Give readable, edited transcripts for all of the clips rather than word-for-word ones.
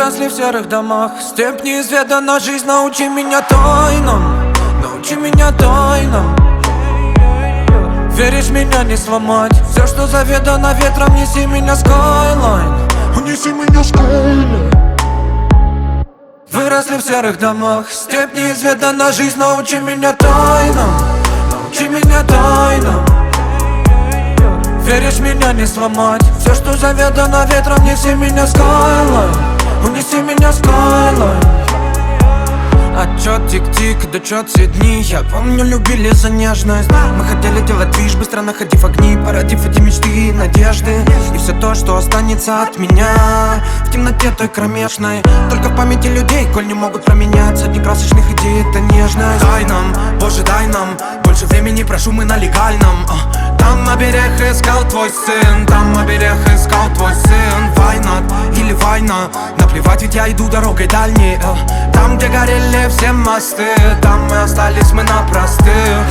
Выросли в серых домах, степь неизведана жизнь. Научи меня тайнам, научи меня тайнам. Веришь, меня не сломать. Все, что заведано ветром, неси меня скайлайн. Унеси меня скайлайн. Выросли в серых домах, степь неизведана жизнь. Научи меня тайнам, научи меня тайнам. Веришь, меня не сломать. Все, что заведано ветром, неси меня скайлайн. Унеси меня скайлайн. Отчет тик-тик, дочет все дни. Я помню, любили за нежность. Мы хотели делать движ, быстро находив огни, породив эти мечты и надежды. И все то, что останется от меня в темноте той кромешной. Только в памяти людей, коль не могут променять сотни красочных идей, это нежность. Дай нам, Боже, дай нам больше времени, прошу, мы на легальном. Там на берег искал твой сын, там на берег искал твой сын. Война или война, наплевать, ведь я иду дорогой дальней. Там, где горели все мосты, там мы остались, мы на простых.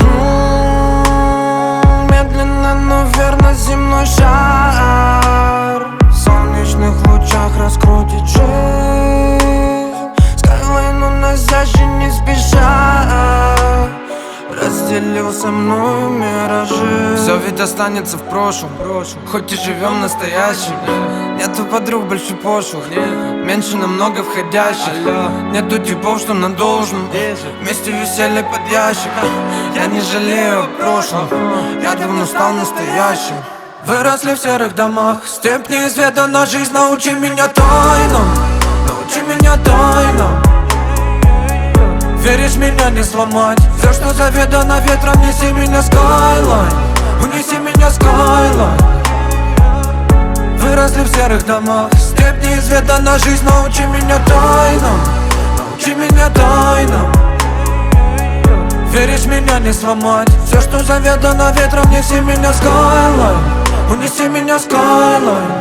Медленно, но верно земной шар в солнечных лучах раскрутит жизнь. Скайлайн уносящий не спеша разделил со мною миражи. Все ведь останется в прошлом, хоть и живем настоящим. Нету подруг, большой пошлых, меньше намного входящих. Нету типов, что нам должен вместе висели под ящик. Я не жалею о прошлом, я давно стал настоящим. Выросли в серых домах, степь неизведана жизнь. Научи меня тайнам, научи меня тайнам. Веришь, меня не сломать. Все, что заведано ветром, неси меня скайлайн. Унеси меня скайлайн. Выросли в серых домах, степь неизведана жизнь. Научи меня тайнам, научи меня тайнам. Веришь, меня не сломать. Все, что заведано ветром, неси меня скайлайн. Унеси меня скайлайн.